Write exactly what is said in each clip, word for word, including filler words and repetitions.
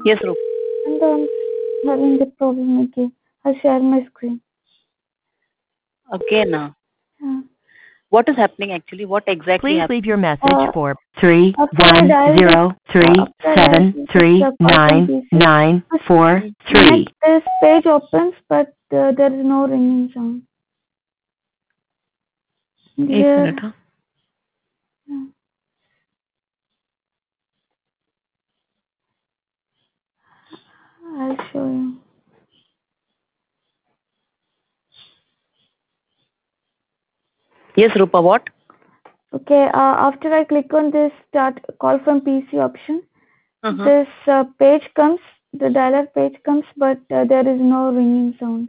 Yes, Rupa. And I'm having the problem again. I'll share my screen. Okay, now. Yeah. What is happening actually? What exactly Please happened? leave your message Uh, for three after I one dialed it, zero uh, three after I seven dialed it, three the call from nine P C, nine the four three. next this page opens, but uh, there is no ringing sound. एक Here, minute हाँ yeah. I'll show you. Yes, Rupa, what? Okay, uh, after I click on this start call from P C option, Uh-huh. this uh, page comes, the dialer page comes, but uh, there is no ringing sound.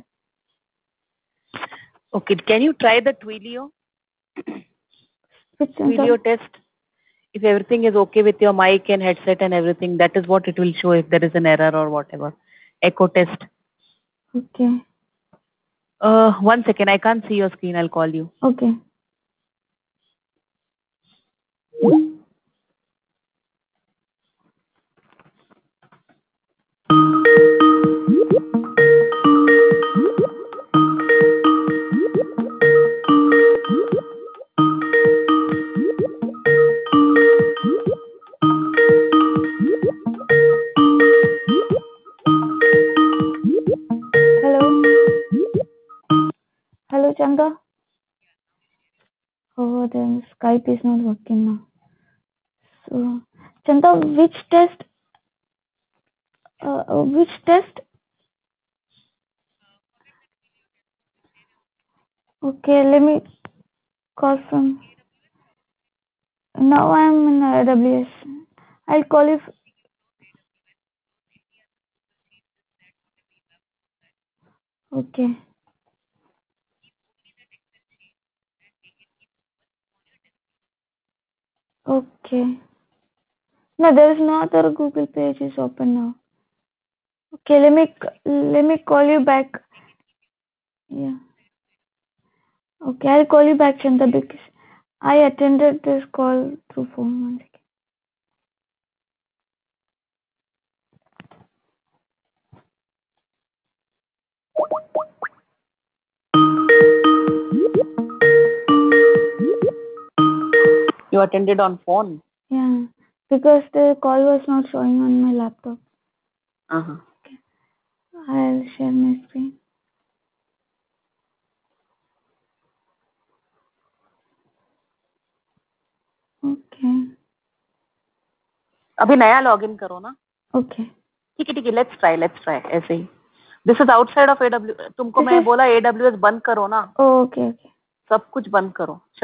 Okay, can you try the Twilio? Which one, Twilio sorry? test. If everything is okay with your mic and headset and everything, that is what it will show if there is an error or whatever. Echo test. Okay. Uh, one second, I can't see your screen. I'll call you. Okay. Hello? Hello, Changa? Oh, then Skype is not working now. So, Chanda, which test? Uh, uh, which test? Okay, let me call from. Now I'm in A W S. I'll call you. Okay. Okay. No, there is no other Google page is open now. Okay, let me let me call you back. Yeah. Okay, I'll call you back, Chanda, because I attended this call through phone. One second. You attended on phone? Yeah, because the call was not showing on my laptop. Uh-huh. Okay. I'll share my screen. Okay. अभी नया login करो ना. Okay. ठीक है ठीक है, let's try let's try ऐसे ही. This is outside of AW. तुमको This मैं is बोला एडब्ल्यूएस बंद करो ना. oh, okay, okay. सब कुछ बंद करो.